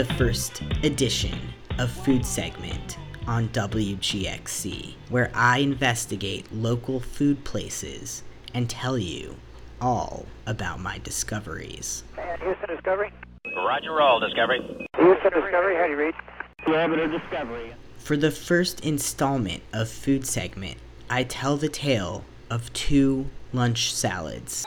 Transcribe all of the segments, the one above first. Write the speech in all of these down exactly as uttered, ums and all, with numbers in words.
the first edition of Food Segment on W G X C, where I investigate local food places and tell you all about my discoveries. Houston Discovery. Roger roll, Discovery. Houston Discovery, how do you read? Diameter Discovery. For the first installment of Food Segment, I tell the tale of two lunch salads.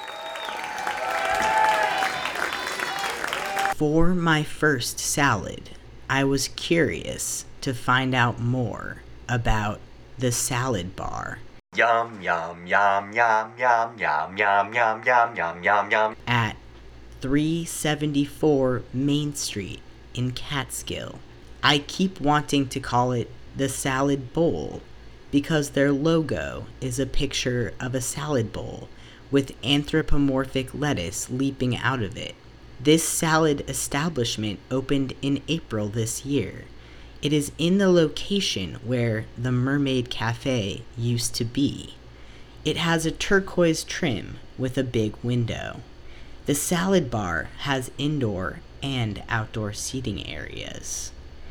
For my first salad, I was curious to find out more about the salad bar. Yum, yum, yum, yum, yum, yum, yum, yum, yum, yum, yum, yum. At three seventy-four Main Street in Catskill. I keep wanting to call it the Salad Bowl because their logo is a picture of a salad bowl with anthropomorphic lettuce leaping out of it. This salad establishment opened in April this year. It is in the location where the Mermaid Cafe used to be. It has a turquoise trim with a big window. The salad bar has indoor and outdoor seating areas.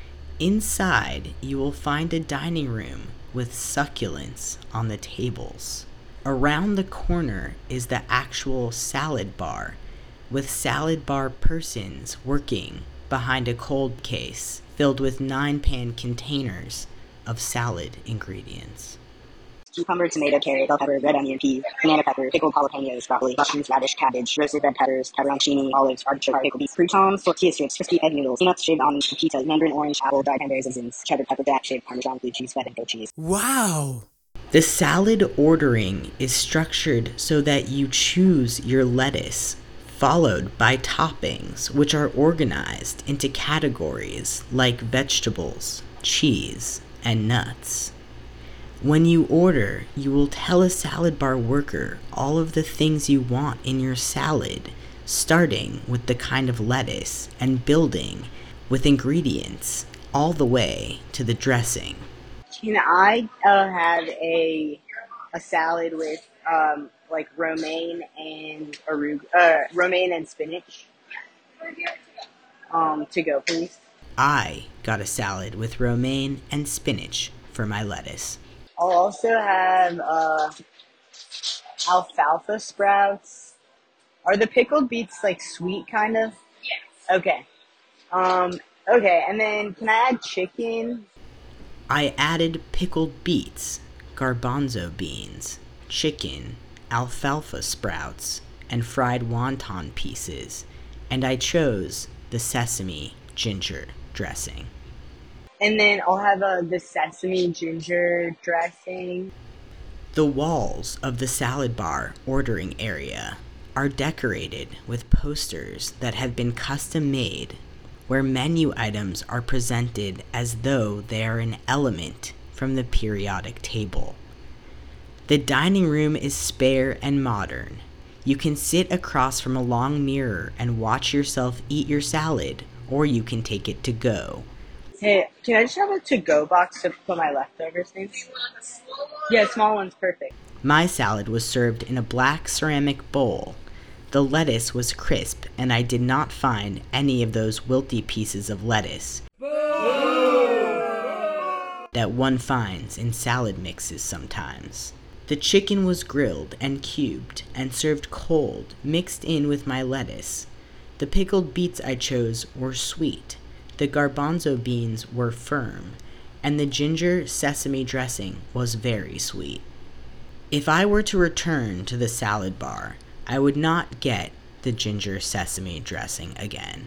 Inside, you will find a dining room with succulents on the tables. Around the corner is the actual salad bar, with salad bar persons working behind a cold case filled with nine-pan containers of salad ingredients. Cucumber, tomato, carrot, bell pepper, red onion, pea, banana pepper, pickled jalapenos, broccoli, mushrooms, radish, cabbage, roasted red peppers, pepperoncini, olives, artichoke, pickled beets, croutons, tortilla strips, crispy egg noodles, peanuts, shaved almonds, pepitas, mandarin orange, apple, dried cranberries, raisins, cheddar pepper jack, shaved parmesan, blue cheese, feta, and goat cheese. Wow! The salad ordering is structured so that you choose your lettuce, followed by toppings, which are organized into categories like vegetables, cheese, and nuts. When you order, you will tell a salad bar worker all of the things you want in your salad, starting with the kind of lettuce and building with ingredients all the way to the dressing. Can I uh, have a a salad with um, like romaine and arugula, uh, romaine and spinach? Um, to go, please. I got a salad with romaine and spinach for my lettuce. I'll also have uh, alfalfa sprouts. Are the pickled beets like sweet kind of? Yes. Okay. Um, okay, and then can I add chicken? I added pickled beets, garbanzo beans, chicken, alfalfa sprouts, and fried wonton pieces, and I chose the sesame ginger dressing. And then I'll have uh, the sesame ginger dressing. The walls of the salad bar ordering area are decorated with posters that have been custom made, where menu items are presented as though they are an element from the periodic table. The dining room is spare and modern. You can sit across from a long mirror and watch yourself eat your salad, or you can take it to go. Hey, can I just have a to-go box to put my leftovers in? Yeah, small one's perfect. My salad was served in a black ceramic bowl. The lettuce was crisp, and I did not find any of those wilty pieces of lettuce that one finds in salad mixes sometimes. The chicken was grilled and cubed and served cold, mixed in with my lettuce. The pickled beets I chose were sweet. The garbanzo beans were firm, and the ginger sesame dressing was very sweet. If I were to return to the salad bar, I would not get the ginger sesame dressing again.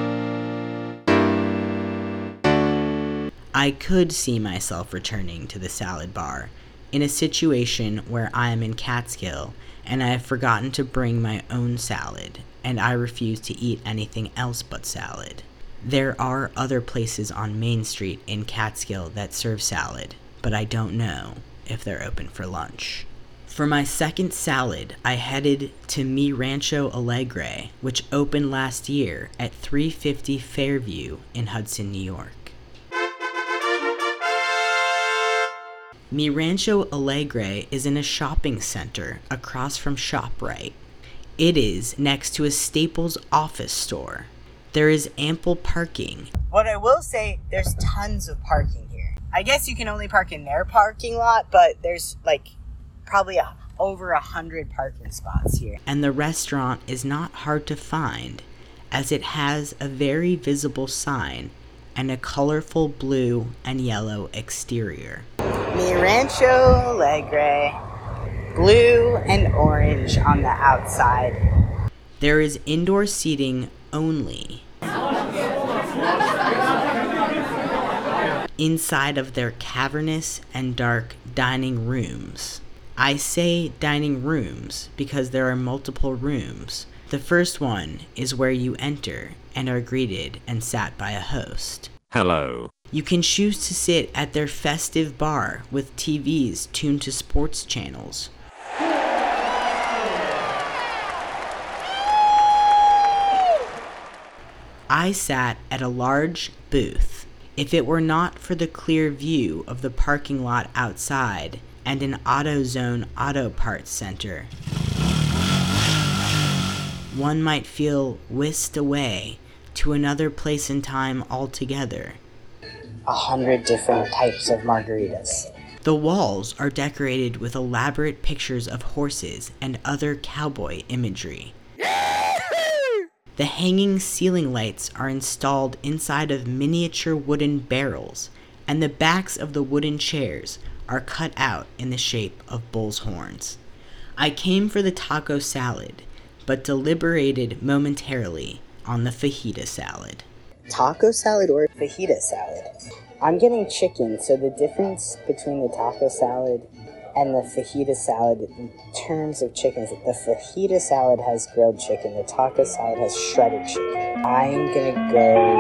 I could see myself returning to the salad bar in a situation where I am in Catskill and I have forgotten to bring my own salad, and I refuse to eat anything else but salad. There are other places on Main Street in Catskill that serve salad, but I don't know if they're open for lunch. For my second salad, I headed to Mi Rancho Alegre, which opened last year at three fifty Fairview in Hudson, New York. Mi Rancho Alegre is in a shopping center across from ShopRite. It is next to a Staples office store. There is ample parking. What I will say, there's tons of parking here. I guess you can only park in their parking lot, but there's like probably a, over a hundred parking spots here. And the restaurant is not hard to find, as it has a very visible sign and a colorful blue and yellow exterior. Mi Rancho Alegre, blue and orange on the outside. There is indoor seating only inside of their cavernous and dark dining rooms. I say dining rooms because there are multiple rooms. The first one is where you enter and are greeted and sat by a host. Hello. You can choose to sit at their festive bar with T Vs tuned to sports channels. I sat at a large booth. If it were not for the clear view of the parking lot outside and an AutoZone auto parts center, one might feel whisked away to another place and time altogether. A hundred different types of margaritas. The walls are decorated with elaborate pictures of horses and other cowboy imagery. The hanging ceiling lights are installed inside of miniature wooden barrels, and the backs of the wooden chairs are cut out in the shape of bull's horns. I came for the taco salad, but deliberated momentarily on the fajita salad. Taco salad or fajita salad? I'm getting chicken, so the difference between the taco salad and the fajita salad in terms of chicken is that the fajita salad has grilled chicken, the taco salad has shredded chicken. I'm gonna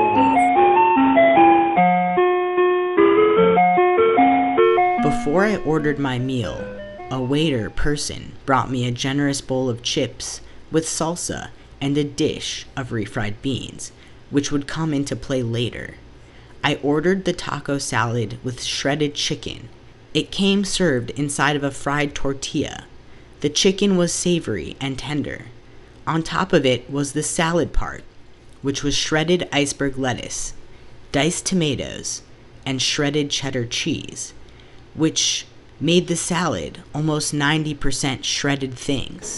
go with... Before I ordered my meal, a waiter person brought me a generous bowl of chips with salsa and a dish of refried beans, which would come into play later. I ordered the taco salad with shredded chicken. It came served inside of a fried tortilla. The chicken was savory and tender. On top of it was the salad part, which was shredded iceberg lettuce, diced tomatoes, and shredded cheddar cheese, which made the salad almost ninety percent shredded things.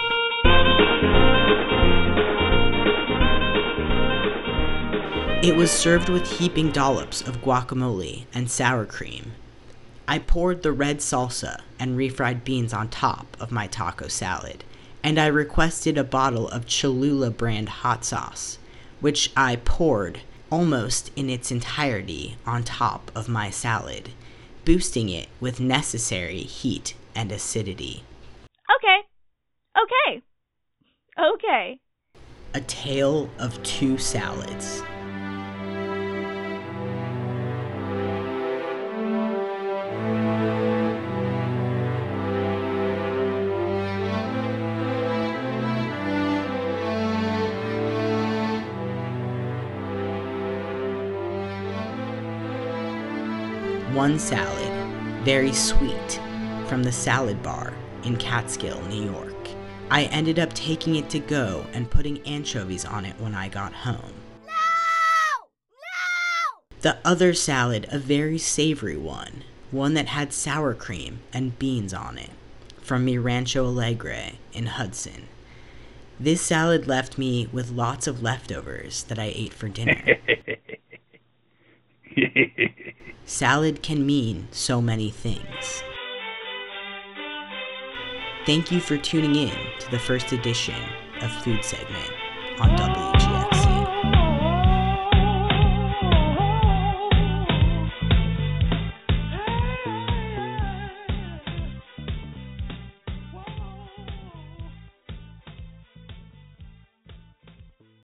It was served with heaping dollops of guacamole and sour cream. I poured the red salsa and refried beans on top of my taco salad, and I requested a bottle of Cholula brand hot sauce, which I poured almost in its entirety on top of my salad, boosting it with necessary heat and acidity. Okay. Okay. Okay. A tale of two salads. One salad, very sweet, from the salad bar in Catskill, New York. I ended up taking it to go and putting anchovies on it when I got home. No! No! The other salad, a very savory one, one that had sour cream and beans on it, from Mi Rancho Alegre in Hudson. This salad left me with lots of leftovers that I ate for dinner. Salad can mean so many things. Thank you for tuning in to the first edition of Food Segment on W